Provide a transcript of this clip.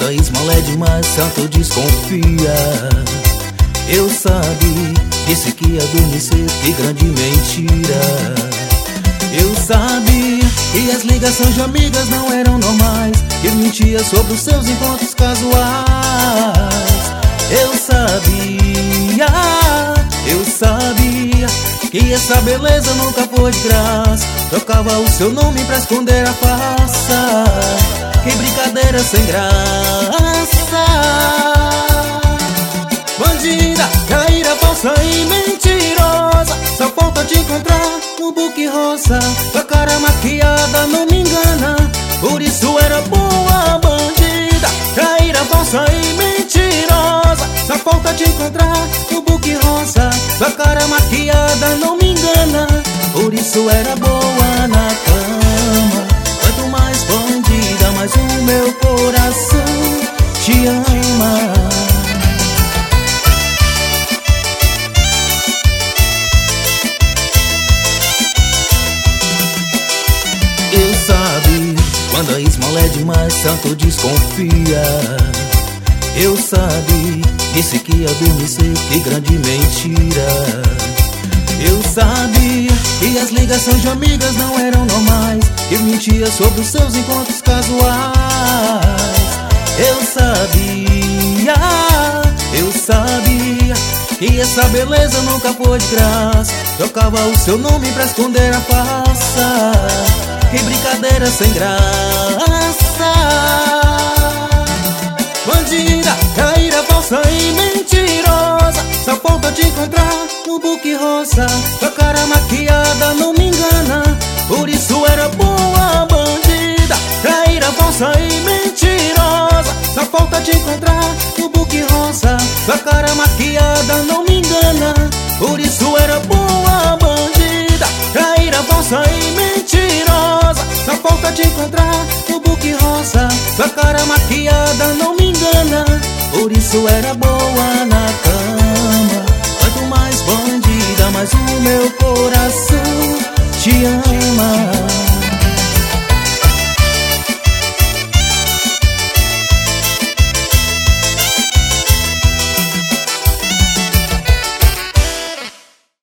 a esmola é demais, santo desconfia. Eu sabe, disse que ia dormir cedo, que grande mentira. Eu sabia que as ligações de amigas não eram normais, que mentia sobre os seus encontros casuais. Eu sabia que essa beleza nunca foi de graça. Trocava o seu nome pra esconder a farsa. Que brincadeira sem graça. Bandida, caíra, falsa e mentirosa, só falta te encontrar no book rosa. Tua cara maquiada não me engana, por isso era boa. Bandida, caíra, falsa e mentirosa, só falta te encontrar no book rosa. Tua cara maquiada não me engana, por isso era boa na cama. Quanto mais bandida, mais o meu coração te ama. Eu sabe, quando a esmola é demais, santo desconfia. Eu sabe, disse que ia dormir cedo, que grande mentira. Eu sabia que as ligações de amigas não eram normais, que mentia sobre os seus encontros casuais. Eu sabia que essa beleza nunca foi de graça. Trocava o seu nome pra esconder a farsa. Que brincadeira sem graça. Bandida, caíra, falsa e mentirosa, só falta te encontrar no book rosa. Tua cara maquiada não me engana, por isso era boa. Bandida, caíra, falsa e mentirosa, só falta te encontrar no book rosa. Tua cara maquiada não me engana, por isso era boa. Bandida, caíra, falsa e mentirosa, só falta te encontrar no book rosa. Tua cara maquiada não me engana, por isso era boa na cama. Quanto mais bandida, mais o meu coração te ama.